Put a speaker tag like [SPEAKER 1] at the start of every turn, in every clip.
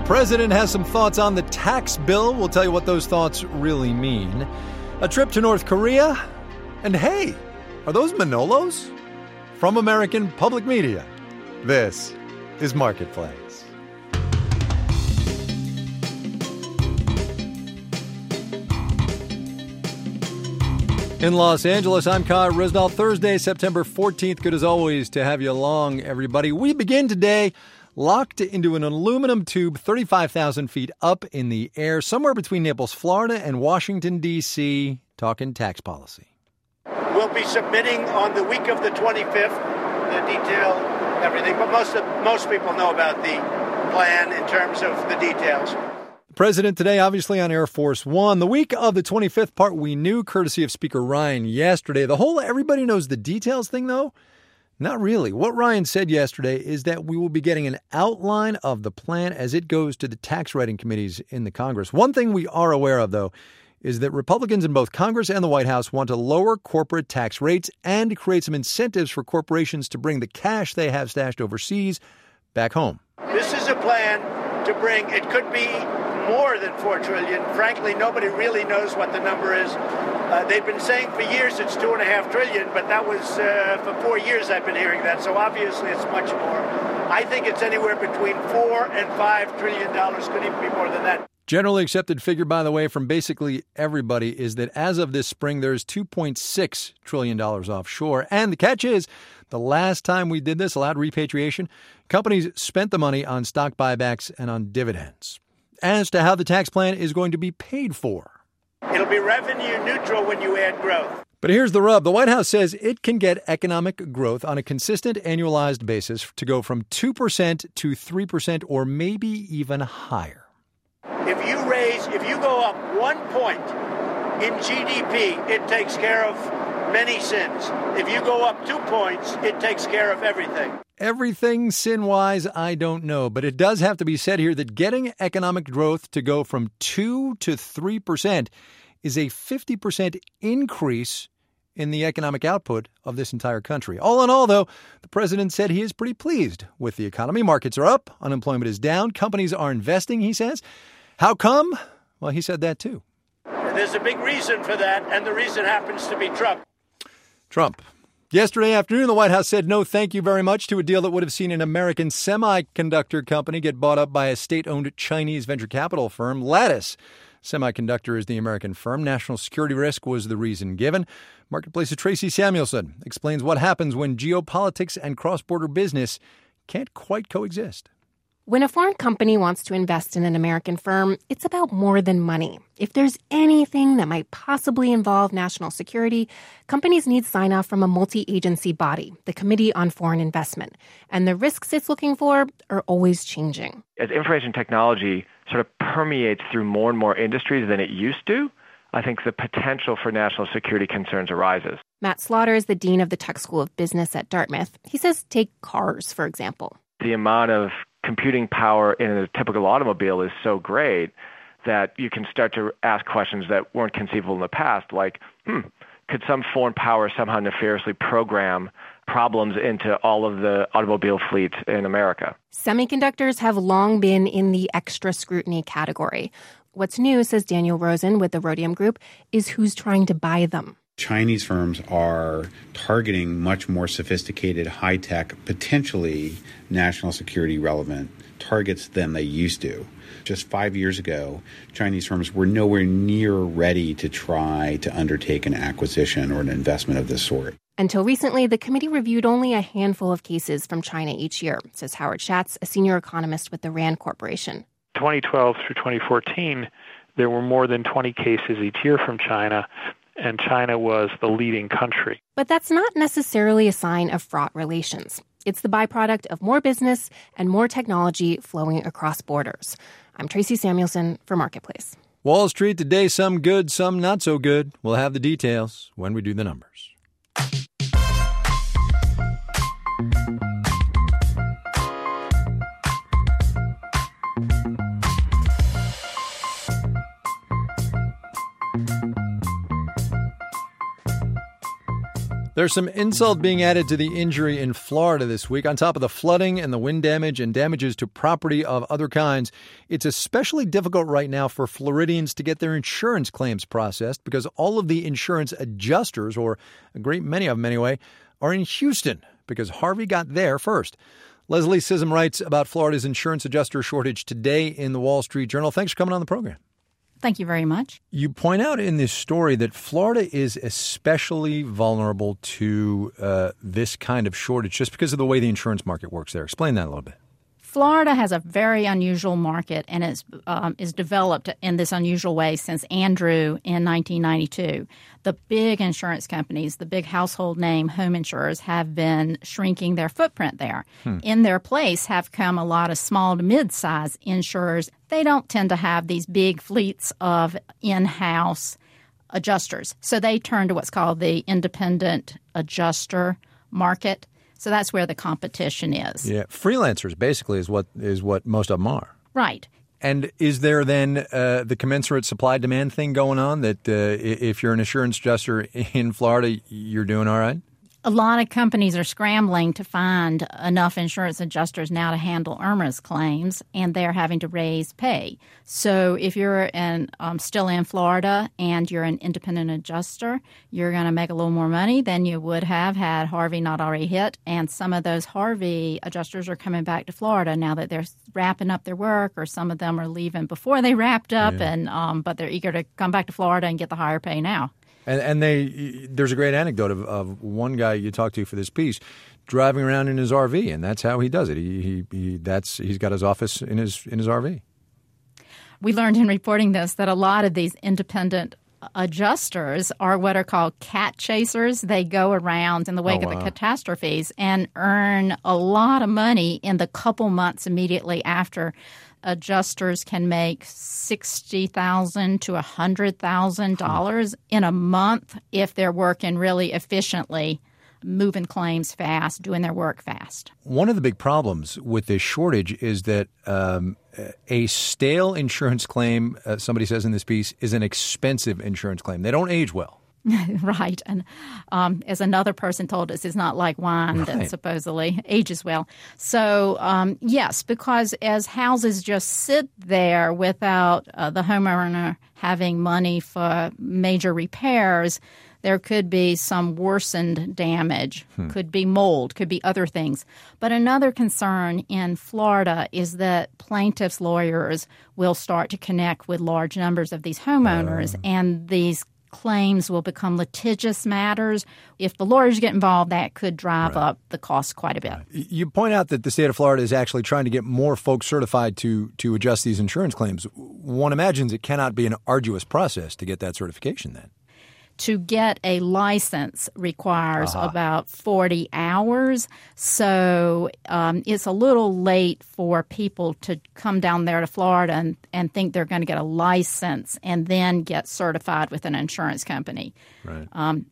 [SPEAKER 1] president has some thoughts on the tax bill. We'll tell you what those thoughts really mean. A trip to North Korea. And hey, are those Manolos? From American Public Media, this is Marketplace. In Los Angeles, I'm Kyle Risnall. Thursday, September 14th. Good as always to have you along, everybody. We begin today locked into an aluminum tube 35,000 feet up in the air, somewhere between Naples, Florida and Washington, D.C., talking tax policy.
[SPEAKER 2] We'll be submitting on the week of the 25th the detail, everything, but most people know about the plan in terms of the details.
[SPEAKER 1] The president today, obviously, on Air Force One. The week of the 25th part we knew, courtesy of Speaker Ryan yesterday. The whole everybody knows the details thing, though, not really. What Ryan said yesterday is that we will be getting an outline of the plan as it goes to the tax writing committees in the Congress. One thing we are aware of, though, is that Republicans in both Congress and the White House want to lower corporate tax rates and create some incentives for corporations to bring the cash they have stashed overseas back home.
[SPEAKER 2] This is a plan to bring, it could be more than $4 trillion. Frankly, nobody really knows what the number is. They've been saying for years it's $2.5 trillion, but that was for 4 years I've been hearing that. So obviously it's much more. I think it's anywhere between $4 and $5 trillion. Could even be more than that.
[SPEAKER 1] Generally accepted figure, by the way, from basically everybody is that as of this spring, there's $2.6 trillion offshore. And the catch is, the last time we did this, allowed repatriation, companies spent the money on stock buybacks and on dividends. As to how the tax plan is going to be paid for,
[SPEAKER 2] it'll be revenue neutral when you add growth.
[SPEAKER 1] But here's the rub. The White House says it can get economic growth on a consistent annualized basis to go from 2% to 3% or maybe even higher.
[SPEAKER 2] If you go up 1 point in GDP, it takes care of many sins. If you go up 2 points, it takes care of everything.
[SPEAKER 1] Everything sin-wise, I don't know. But it does have to be said here that getting economic growth to go from 2 to 3% is a 50% increase in the economic output of this entire country. All in all, though, the president said he is pretty pleased with the economy. Markets are up, unemployment is down, companies are investing, he says. How come? Well, he said that, too.
[SPEAKER 2] There's a big reason for that, and the reason happens to be Trump.
[SPEAKER 1] Trump. Yesterday afternoon, the White House said no thank you very much to a deal that would have seen an American semiconductor company get bought up by a state-owned Chinese venture capital firm. Lattice Semiconductor is the American firm. National security risk was the reason given. Marketplace's Tracy Samuelson explains what happens when geopolitics and cross-border business can't quite coexist.
[SPEAKER 3] When a foreign company wants to invest in an American firm, it's about more than money. If there's anything that might possibly involve national security, companies need sign-off from a multi-agency body, the Committee on Foreign Investment. And the risks it's looking for are always changing.
[SPEAKER 4] As information technology sort of permeates through more and more industries than it used to, I think the potential for national security concerns arises.
[SPEAKER 3] Matt Slaughter is the dean of the Tech School of Business at Dartmouth. He says take cars, for example.
[SPEAKER 4] The amount of computing power in a typical automobile is so great that you can start to ask questions that weren't conceivable in the past, like, could some foreign power somehow nefariously program problems into all of the automobile fleets in America?
[SPEAKER 3] Semiconductors have long been in the extra scrutiny category. What's new, says Daniel Rosen with the Rhodium Group, is who's trying to buy them.
[SPEAKER 5] Chinese firms are targeting much more sophisticated, high-tech, potentially national security relevant targets than they used to. Just 5 years ago, Chinese firms were nowhere near ready to try to undertake an acquisition or an investment of this sort.
[SPEAKER 3] Until recently, the committee reviewed only a handful of cases from China each year, says Howard Schatz, a senior economist with the RAND Corporation.
[SPEAKER 6] 2012 through 2014, there were more than 20 cases each year from China, and China was the leading country.
[SPEAKER 3] But that's not necessarily a sign of fraught relations. It's the byproduct of more business and more technology flowing across borders. I'm Tracy Samuelson for Marketplace.
[SPEAKER 1] Wall Street today, some good, some not so good. We'll have the details when we do the numbers. There's some insult being added to the injury in Florida this week. On top of the flooding and the wind damage and damages to property of other kinds, it's especially difficult right now for Floridians to get their insurance claims processed because all of the insurance adjusters, or a great many of them anyway, are in Houston because Harvey got there first. Leslie Sissom writes about Florida's insurance adjuster shortage today in the Wall Street Journal. Thanks for coming on the program.
[SPEAKER 7] Thank you very much.
[SPEAKER 1] You point out in this story that Florida is especially vulnerable to this kind of shortage just because of the way the insurance market works there. Explain that a little bit.
[SPEAKER 7] Florida has a very unusual market, and is developed in this unusual way since Andrew in 1992. The big insurance companies, the big household name home insurers, have been shrinking their footprint there. In their place have come a lot of small to mid-size insurers. They don't tend to have these big fleets of in-house adjusters. So they turn to what's called the independent adjuster market. So that's where the competition is.
[SPEAKER 1] Yeah, freelancers basically is what most of them are.
[SPEAKER 7] Right.
[SPEAKER 1] And is there then the commensurate supply-demand thing going on that if you're an insurance adjuster in Florida, you're doing all right?
[SPEAKER 7] A lot of companies are scrambling to find enough insurance adjusters now to handle Irma's claims, and they're having to raise pay. So if you're still in Florida and you're an independent adjuster, you're going to make a little more money than you would have had Harvey not already hit. And some of those Harvey adjusters are coming back to Florida now that they're wrapping up their work, or some of them are leaving before they wrapped up, but they're eager to come back to Florida and get the higher pay now.
[SPEAKER 1] And there's a great anecdote of one guy you talked to for this piece driving around in his RV, and that's how he does it. He's got his office in his RV.
[SPEAKER 7] We learned in reporting this that a lot of these independent adjusters are what are called cat chasers. They go around in the wake of the catastrophes and earn a lot of money in the couple months immediately after. Adjusters can make $60,000 to $100,000 in a month if they're working really efficiently, moving claims fast, doing their work fast.
[SPEAKER 1] One of the big problems with this shortage is that a stale insurance claim, somebody says in this piece, is an expensive insurance claim. They don't age well.
[SPEAKER 7] Right. And as another person told us, it's not like wine that supposedly ages well. So, yes, because as houses just sit there without the homeowner having money for major repairs, there could be some worsened damage, could be mold, could be other things. But another concern in Florida is that plaintiffs' lawyers will start to connect with large numbers of these homeowners, and these claims will become litigious matters. If the lawyers get involved, that could drive up the cost quite a bit.
[SPEAKER 1] You point out that the state of Florida is actually trying to get more folks certified to adjust these insurance claims. One imagines it cannot be an arduous process to get that certification then.
[SPEAKER 7] To get a license requires about 40 hours. So it's a little late for people to come down there to Florida and think they're going to get a license and then get certified with an insurance company.
[SPEAKER 1] Right.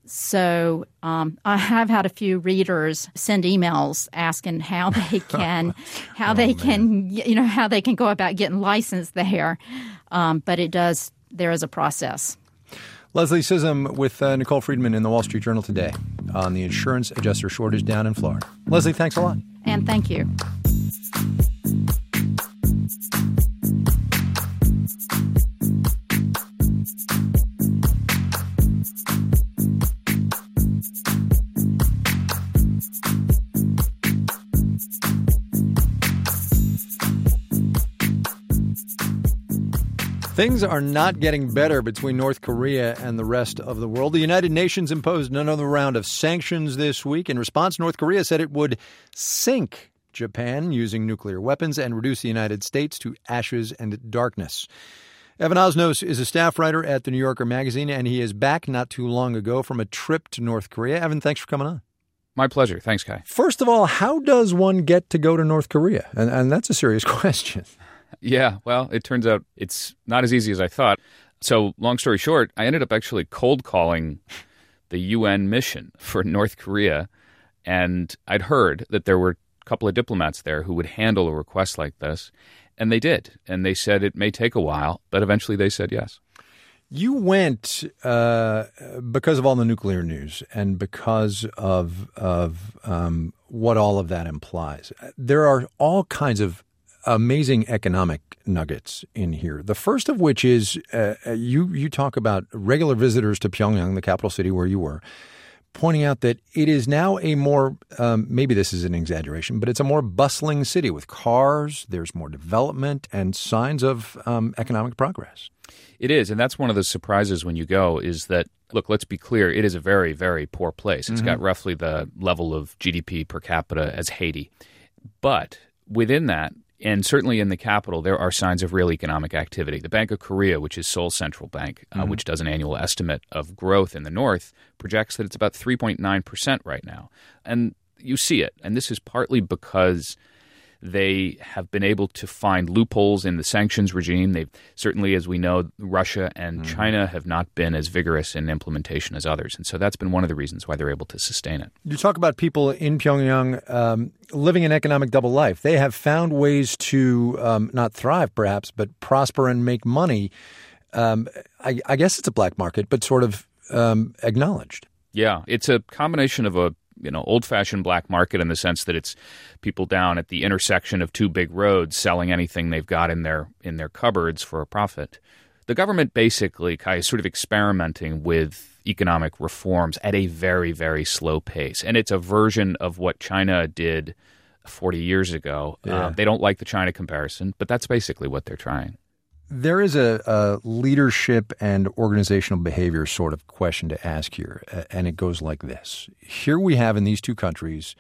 [SPEAKER 7] I have had a few readers send emails asking how they can how they can go about getting licensed there. But there is a process.
[SPEAKER 1] Leslie Sissom with Nicole Friedman in the Wall Street Journal today on the insurance adjuster shortage down in Florida. Leslie, thanks a lot.
[SPEAKER 7] And thank you.
[SPEAKER 1] Things are not getting better between North Korea and the rest of the world. The United Nations imposed another round of sanctions this week. In response, North Korea said it would sink Japan using nuclear weapons and reduce the United States to ashes and darkness. Evan Osnos is a staff writer at The New Yorker magazine, and he is back not too long ago from a trip to North Korea. Evan, thanks for coming on.
[SPEAKER 8] My pleasure. Thanks, Kai.
[SPEAKER 1] First of all, how does one get to go to North Korea? And that's a serious question.
[SPEAKER 8] Yeah, well, it turns out it's not as easy as I thought. So, long story short, I ended up actually cold calling the UN mission for North Korea, and I'd heard that there were a couple of diplomats there who would handle a request like this, and they did. And they said it may take a while, but eventually they said yes.
[SPEAKER 1] You went because of all the nuclear news and because of what all of that implies. There are all kinds of amazing economic nuggets in here. The first of which is you talk about regular visitors to Pyongyang, the capital city where you were, pointing out that it is now a more, maybe this is an exaggeration, but it's a more bustling city with cars, there's more development and signs of economic progress.
[SPEAKER 8] It is, and that's one of the surprises when you go is that, look, let's be clear, it is a very, very poor place. It's got roughly the level of GDP per capita as Haiti. But within that, and certainly in the capital, there are signs of real economic activity. The Bank of Korea, which is Seoul's central bank, which does an annual estimate of growth in the north, projects that it's about 3.9% right now. And you see it. And this is partly because they have been able to find loopholes in the sanctions regime. They've certainly, as we know, Russia and China have not been as vigorous in implementation as others. And so that's been one of the reasons why they're able to sustain it.
[SPEAKER 1] You talk about people in Pyongyang living an economic double life. They have found ways to not thrive, perhaps, but prosper and make money. I guess it's a black market, but sort of acknowledged.
[SPEAKER 8] Yeah, it's a combination of a old-fashioned black market in the sense that it's people down at the intersection of two big roads selling anything they've got in their cupboards for a profit. The government basically, Kai, is sort of experimenting with economic reforms at a very, very slow pace. And it's a version of what China did 40 years ago.
[SPEAKER 1] Yeah.
[SPEAKER 8] They don't like the China comparison, but that's basically what they're trying.
[SPEAKER 1] There is a leadership and organizational behavior sort of question to ask here, and it goes like this. Here we have in these two countries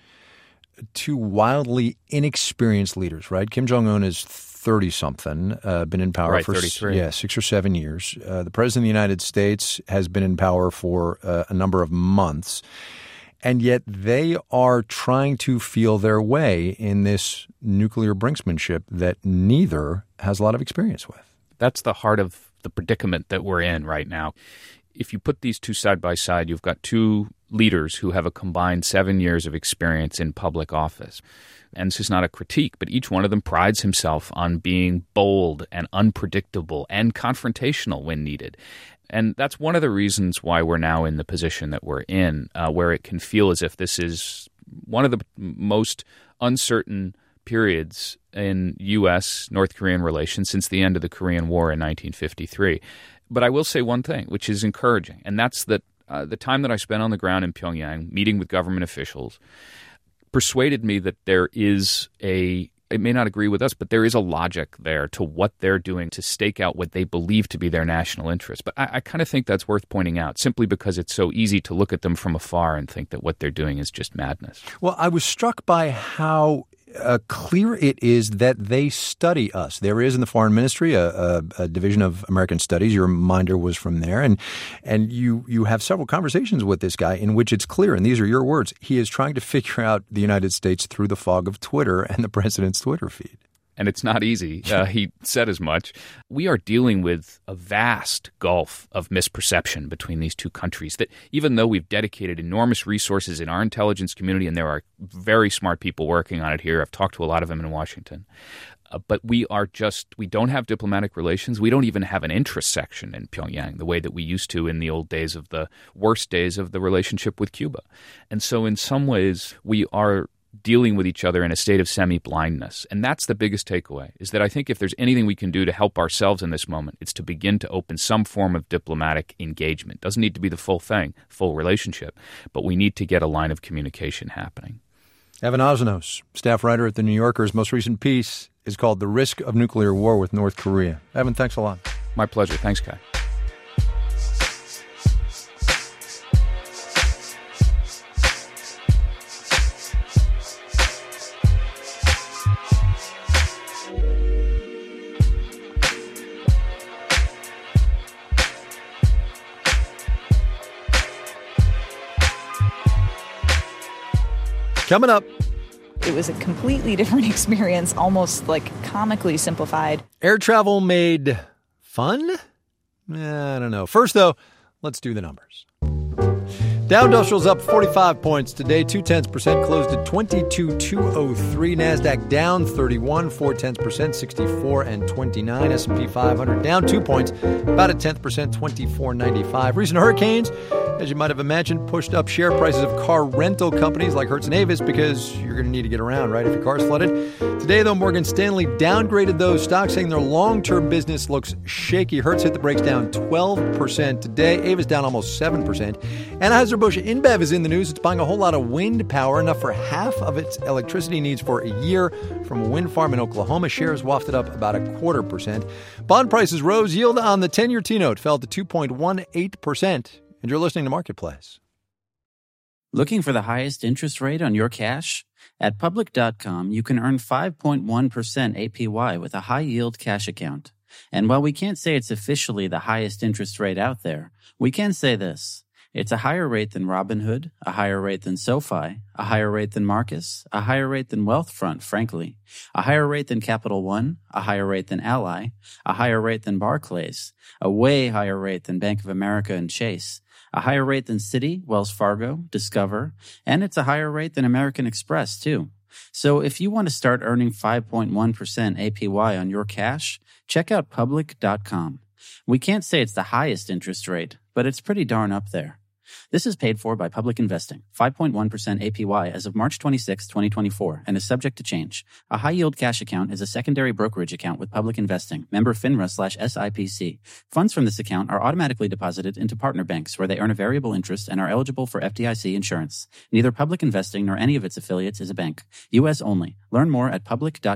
[SPEAKER 1] two wildly inexperienced leaders, right? Kim Jong-un is 30-something, been in power for
[SPEAKER 8] 33.
[SPEAKER 1] 6 or 7 years. The president of the United States has been in power for a number of months, and yet they are trying to feel their way in this nuclear brinksmanship that neither has a lot of experience with.
[SPEAKER 8] That's the heart of the predicament that we're in right now. If you put these two side by side, you've got two leaders who have a combined 7 years of experience in public office. And this is not a critique, but each one of them prides himself on being bold and unpredictable and confrontational when needed. And that's one of the reasons why we're now in the position that we're in, where it can feel as if this is one of the most uncertain periods in U.S.-North Korean relations since the end of the Korean War in 1953. But I will say one thing, which is encouraging, and that's that the time that I spent on the ground in Pyongyang, meeting with government officials, persuaded me that there is it may not agree with us, but there is a logic there to what they're doing to stake out what they believe to be their national interest. But I kind of think that's worth pointing out, simply because it's so easy to look at them from afar and think that what they're doing is just madness.
[SPEAKER 1] Well, I was struck by how clear it is that they study us. There is in the Foreign Ministry a division of American Studies. Your reminder was from there. And you have several conversations with this guy in which it's clear, and these are your words, he is trying to figure out the United States through the fog of Twitter and the president's Twitter feed.
[SPEAKER 8] And it's not easy. He said as much. We are dealing with a vast gulf of misperception between these two countries that even though we've dedicated enormous resources in our intelligence community, and there are very smart people working on it here, I've talked to a lot of them in Washington, but we don't have diplomatic relations. We don't even have an interest section in Pyongyang the way that we used to in the old days of the worst days of the relationship with Cuba. And so in some ways, we are dealing with each other in a state of semi-blindness. And that's the biggest takeaway, is that I think if there's anything we can do to help ourselves in this moment, it's to begin to open some form of diplomatic engagement. Doesn't need to be the full thing, full relationship, but we need to get a line of communication happening.
[SPEAKER 1] Evan Ozenos, staff writer at The New Yorker's most recent piece is called The Risk of Nuclear War with North Korea. Evan, thanks a lot.
[SPEAKER 8] My pleasure. Thanks, Kai.
[SPEAKER 1] Coming up.
[SPEAKER 9] It was a completely different experience, almost like comically simplified.
[SPEAKER 1] Air travel made fun? I don't know. First, though, let's do the numbers. Dow Industrial's up 45 points today, 0.2%, closed at 22,203. NASDAQ down 31, 0.4%, 64 and 29. S&P 500 down 2 points, about a 0.1%, 24.95. Recent hurricanes, as you might have imagined, pushed up share prices of car rental companies like Hertz and Avis because you're going to need to get around, right, if your car's flooded. Today, though, Morgan Stanley downgraded those stocks, saying their long-term business looks shaky. Hertz hit the brakes down 12% today. Avis down almost 7%. Anheuser-Busch InBev is in the news. It's buying a whole lot of wind power, enough for half of its electricity needs for a year from a wind farm in Oklahoma. Shares wafted up about 0.25%. Bond prices rose. Yield on the 10-year T-note fell to 2.18%. And you're listening to Marketplace.
[SPEAKER 10] Looking for the highest interest rate on your cash? At Public.com, you can earn 5.1% APY with a high-yield cash account. And while we can't say it's officially the highest interest rate out there, we can say this. It's a higher rate than Robinhood, a higher rate than SoFi, a higher rate than Marcus, a higher rate than Wealthfront, frankly, a higher rate than Capital One, a higher rate than Ally, a higher rate than Barclays, a way higher rate than Bank of America and Chase, a higher rate than Citi, Wells Fargo, Discover, and it's a higher rate than American Express, too. So if you want to start earning 5.1% APY on your cash, check out Public.com. We can't say it's the highest interest rate, but it's pretty darn up there. This is paid for by Public Investing, 5.1% APY as of March 26, 2024, and is subject to change. A high-yield cash account is a secondary brokerage account with Public Investing, member FINRA/SIPC. Funds from this account are automatically deposited into partner banks where they earn a variable interest and are eligible for FDIC insurance. Neither Public Investing nor any of its affiliates is a bank. U.S. only. Learn more at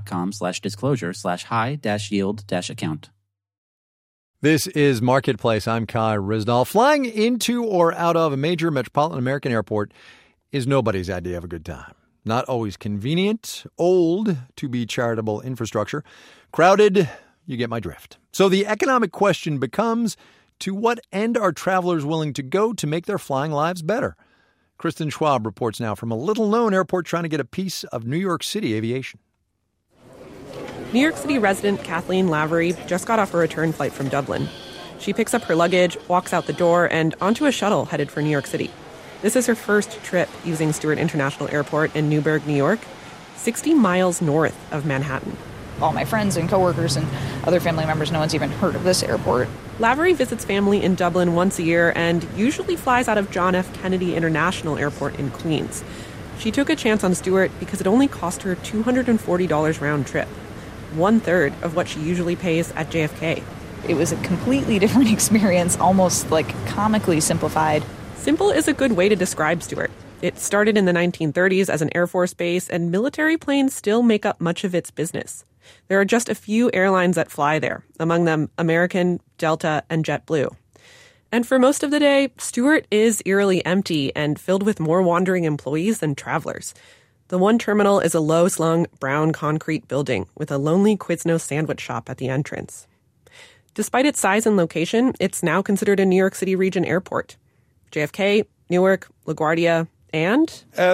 [SPEAKER 10] public.com/disclosure/high-yield-account.
[SPEAKER 1] This is Marketplace. I'm Kai Ryssdal. Flying into or out of a major metropolitan American airport is nobody's idea of a good time. Not always convenient, old to be charitable infrastructure, crowded, you get my drift. So the economic question becomes, to what end are travelers willing to go to make their flying lives better? Kristen Schwab reports now from a little-known airport trying to get a piece of New York City aviation.
[SPEAKER 11] New York City resident Kathleen Lavery just got off a return flight from Dublin. She picks up her luggage, walks out the door, and onto a shuttle headed for New York City. This is her first trip using Stewart International Airport in Newburgh, New York, 60 miles north of Manhattan.
[SPEAKER 9] All my friends and coworkers and other family members, no one's even heard of this airport.
[SPEAKER 11] Lavery visits family in Dublin once a year and usually flies out of John F. Kennedy International Airport in Queens. She took a chance on Stewart because it only cost her $240 round trip, 1/3 of what she usually pays at JFK.
[SPEAKER 9] It was a completely different experience, almost like comically simplified.
[SPEAKER 11] Simple is a good way to describe Stewart. It started in the 1930s as an Air Force base, and military planes still make up much of its business. There are just a few airlines that fly there, among them American, Delta, and JetBlue. And for most of the day, Stewart is eerily empty and filled with more wandering employees than travelers. The one terminal is a low-slung, brown concrete building with a lonely Quiznos sandwich shop at the entrance. Despite its size and location, it's now considered a New York City region airport. JFK, Newark, LaGuardia, and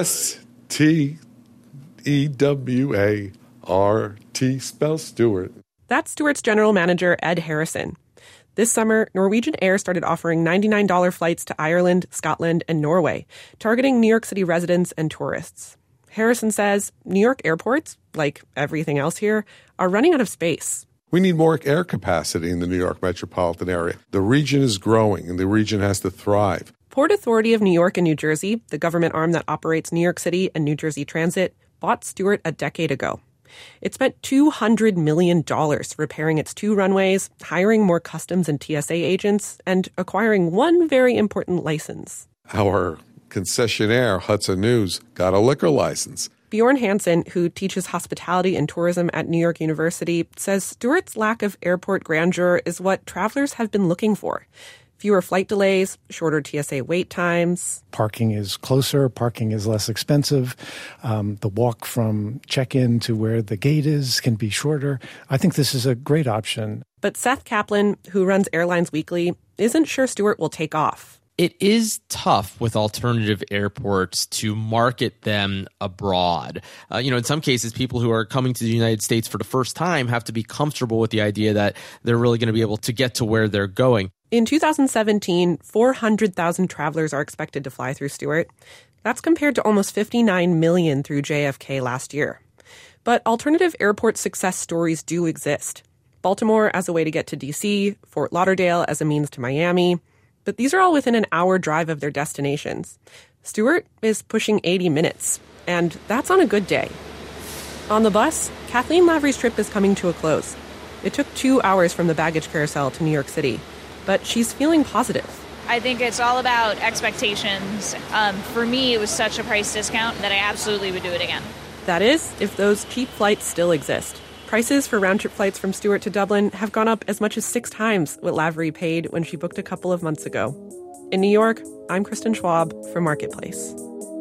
[SPEAKER 12] STEWART spells Stewart.
[SPEAKER 11] That's Stewart's general manager, Ed Harrison. This summer, Norwegian Air started offering $99 flights to Ireland, Scotland, and Norway, targeting New York City residents and tourists. Harrison says New York airports, like everything else here, are running out of space.
[SPEAKER 12] We need more air capacity in the New York metropolitan area. The region is growing, and the region has to thrive.
[SPEAKER 11] Port Authority of New York and New Jersey, the government arm that operates New York City and New Jersey Transit, bought Stewart a decade ago. It spent $200 million repairing its 2 runways, hiring more customs and TSA agents, and acquiring one very important license.
[SPEAKER 12] Our concessionaire, Hudson News, got a liquor license.
[SPEAKER 11] Bjorn Hansen, who teaches hospitality and tourism at New York University, says Stewart's lack of airport grandeur is what travelers have been looking for. Fewer flight delays, shorter TSA wait times.
[SPEAKER 13] Parking is closer, parking is less expensive. The walk from check-in to where the gate is can be shorter. I think this is a great option.
[SPEAKER 11] But Seth Kaplan, who runs Airlines Weekly, isn't sure Stewart will take off.
[SPEAKER 14] it is tough with alternative airports to market them abroad. In some cases, people who are coming to the United States for the first time have to be comfortable with the idea that they're really going to be able to get to where they're going.
[SPEAKER 11] In 2017, 400,000 travelers are expected to fly through Stewart. That's compared to almost 59 million through JFK last year. But alternative airport success stories do exist. Baltimore as a way to get to D.C., Fort Lauderdale as a means to Miami. But these are all within an hour drive of their destinations. Stewart is pushing 80 minutes, and that's on a good day. On the bus, Kathleen Lavery's trip is coming to a close. It took 2 hours from the baggage carousel to New York City, but she's feeling positive.
[SPEAKER 15] I think it's all about expectations. For me, it was such a price discount that I absolutely would do it again.
[SPEAKER 11] That is, if those cheap flights still exist. Prices for round-trip flights from Stewart to Dublin have gone up as much as 6 times what Lavery paid when she booked a couple of months ago. In New York, I'm Kristen Schwab for Marketplace.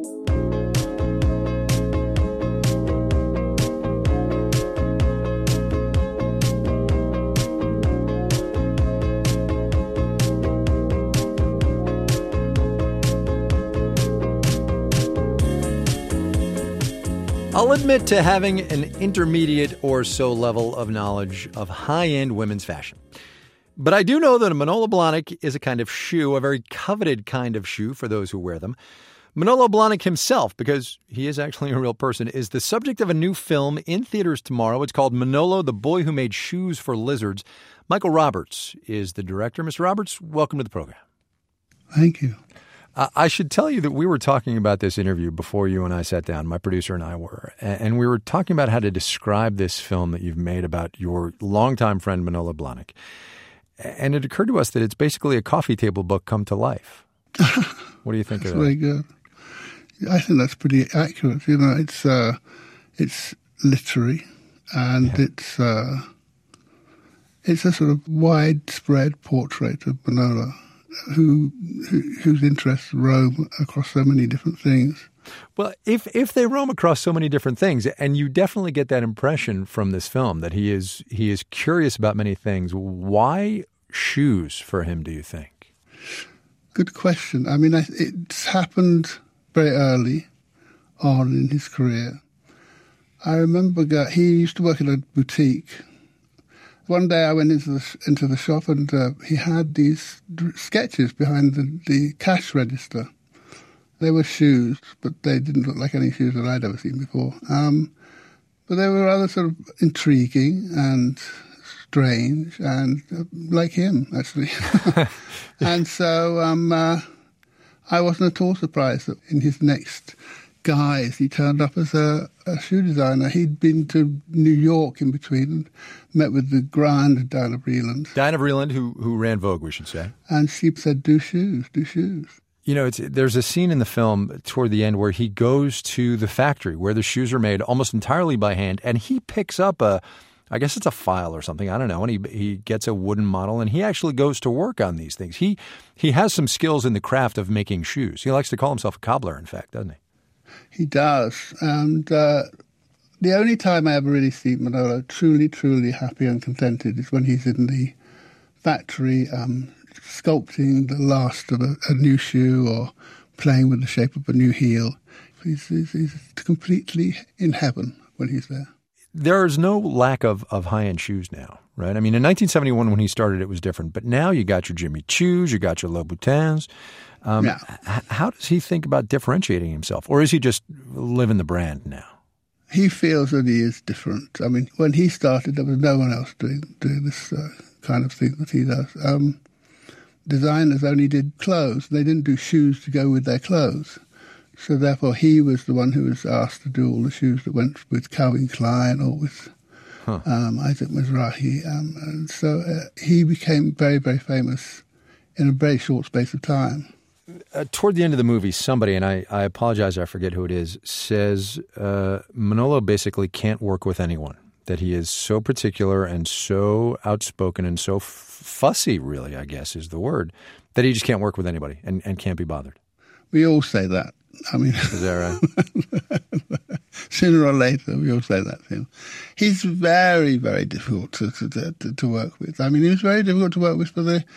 [SPEAKER 1] I'll admit to having an intermediate or so level of knowledge of high-end women's fashion. But I do know that a Manolo Blahnik is a kind of shoe, a very coveted kind of shoe for those who wear them. Manolo Blahnik himself, because he is actually a real person, is the subject of a new film in theaters tomorrow. It's called Manolo, the Boy Who Made Shoes for Lizards. Michael Roberts is the director. Mr. Roberts, welcome to the program.
[SPEAKER 16] Thank you.
[SPEAKER 1] I should tell you that we were talking about this interview before you and I sat down, my producer and I were, and we were talking about how to describe this film that you've made about your longtime friend Manolo Blahnik. And it occurred to us that it's basically a coffee table book come to life. What do you think of that?
[SPEAKER 16] Very good. I think that's pretty accurate. It's literary, and it's a sort of widespread portrait of Manolo, whose interests roam across so many different things.
[SPEAKER 1] Well, if they roam across so many different things, and you definitely get that impression from this film that he is curious about many things, why shoes for him, do you think?
[SPEAKER 16] Good question. I mean, it's happened very early on in his career. I remember he used to work in a boutique. One day I went into the shop and he had these sketches behind the cash register. They were shoes, but they didn't look like any shoes that I'd ever seen before. But they were rather sort of intriguing and strange and like him, actually. And so I wasn't at all surprised that in his next guise he turned up as a shoe designer. He'd been to New York in between and met with the grand Diana Vreeland.
[SPEAKER 1] Diana Vreeland, who ran Vogue, we should say.
[SPEAKER 16] And she said, do shoes, do shoes.
[SPEAKER 1] You know, there's a scene in the film toward the end where he goes to the factory where the shoes are made almost entirely by hand, and he picks up I guess it's a file or something, I don't know, and he gets a wooden model, and he actually goes to work on these things. He has some skills in the craft of making shoes. He likes to call himself a cobbler, in fact, doesn't he?
[SPEAKER 16] He does, and the only time I ever really see Manolo truly, truly happy and contented is when he's in the factory sculpting the last of a new shoe or playing with the shape of a new heel. He's completely in heaven when he's there.
[SPEAKER 1] There's no lack of high-end shoes now, right? I mean, in 1971 when he started, it was different. But now you got your Jimmy Choos, you got your Louboutins.
[SPEAKER 16] Yeah.
[SPEAKER 1] How does he think about differentiating himself? Or is he just living the brand now?
[SPEAKER 16] He feels that he is different. I mean, when he started, there was no one else doing this kind of thing that he does. Designers only did clothes. They didn't do shoes to go with their clothes. So therefore, he was the one who was asked to do all the shoes that went with Calvin Klein or with Isaac Mizrahi. And so he became very, very famous in a very short space of time.
[SPEAKER 1] Toward the end of the movie, somebody, and I apologize, I forget who it is, says Manolo basically can't work with anyone, that he is so particular and so outspoken and so fussy, really, I guess is the word, that he just can't work with anybody and can't be bothered.
[SPEAKER 16] We all say that. I mean,
[SPEAKER 1] is that
[SPEAKER 16] right? Sooner or later, we all say that to him. He's very, very difficult to work with. I mean, he was very difficult to work with for the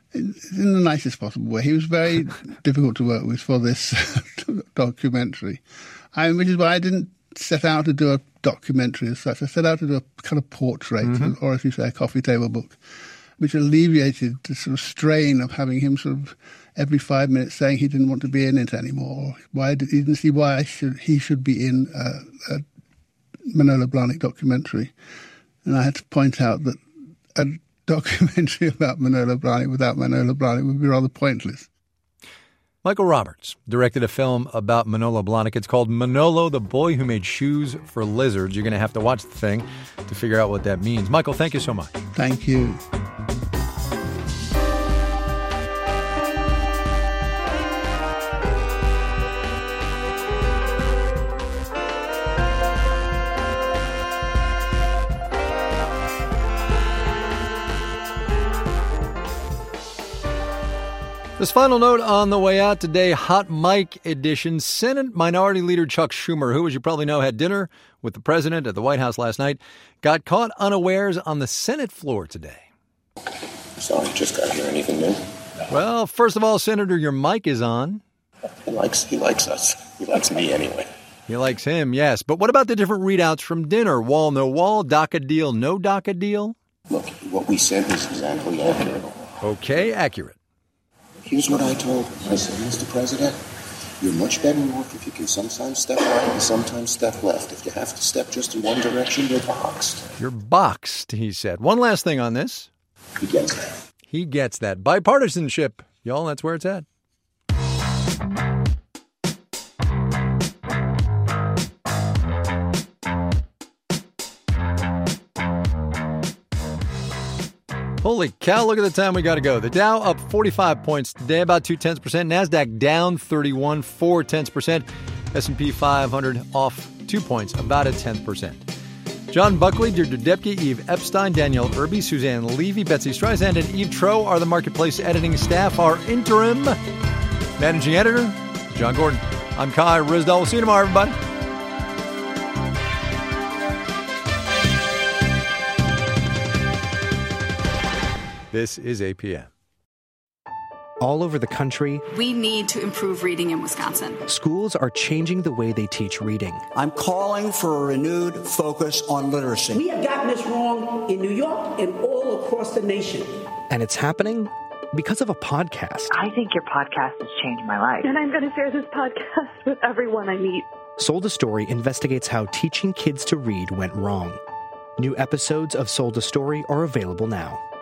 [SPEAKER 16] in the nicest possible way. He was very difficult to work with for this documentary, which is why I didn't set out to do a documentary as such. I set out to do a kind of portrait, or if you say a coffee table book, which alleviated the sort of strain of having him sort of every 5 minutes saying he didn't want to be in it anymore. He didn't see why he should be in a Manolo Blahnik documentary. And I had to point out that a documentary about Manolo Blahnik without Manolo Blahnik would be rather pointless.
[SPEAKER 1] Michael Roberts directed a film about Manolo Blahnik. It's called Manolo, the Boy Who Made Shoes for Lizards. You're going to have to watch the thing to figure out what that means. Michael, thank you so much.
[SPEAKER 16] Thank you.
[SPEAKER 1] This final note on the way out today, Hot Mic edition. Senate Minority Leader Chuck Schumer, who, as you probably know, had dinner with the president at the White House last night, got caught unawares on the Senate floor today.
[SPEAKER 17] Sorry, just got here. Anything new?
[SPEAKER 1] Well, first of all, Senator, your mic is on.
[SPEAKER 17] He likes us. He likes me anyway.
[SPEAKER 1] He likes him, yes. But what about the different readouts from dinner? Wall, no wall, DACA deal, no DACA deal?
[SPEAKER 17] Look, what we said was exactly accurate.
[SPEAKER 1] Okay, accurate.
[SPEAKER 17] Here's what I told him. I said, Mr. President, you're much better off if you can sometimes step right and sometimes step left. If you have to step just in one direction, you're boxed.
[SPEAKER 1] You're boxed, he said. One last thing on this.
[SPEAKER 17] He gets that.
[SPEAKER 1] He gets that. Bipartisanship, y'all, that's where it's at. Holy cow, look at the time we got to go. The Dow up 45 points today, about 0.2%. NASDAQ down 31, 0.4%. S&P 500 off 2 points, about 0.1%. John Buckley, Deirdre Depke, Eve Epstein, Danielle Irby, Suzanne Levy, Betsy Streisand, and Eve Troe are the Marketplace editing staff. Our interim managing editor, John Gordon. I'm Kai Ryssdal. We'll see you tomorrow, everybody. This is APM.
[SPEAKER 18] All over the country,
[SPEAKER 19] we need to improve reading in Wisconsin.
[SPEAKER 18] Schools are changing the way they teach reading.
[SPEAKER 20] I'm calling for a renewed focus on literacy.
[SPEAKER 21] We have gotten this wrong in New York and all across the nation.
[SPEAKER 18] And it's happening because of a podcast.
[SPEAKER 22] I think your podcast has changed my life.
[SPEAKER 23] And I'm going to share this podcast with everyone I meet.
[SPEAKER 18] Sold a Story investigates how teaching kids to read went wrong. New episodes of Sold a Story are available now.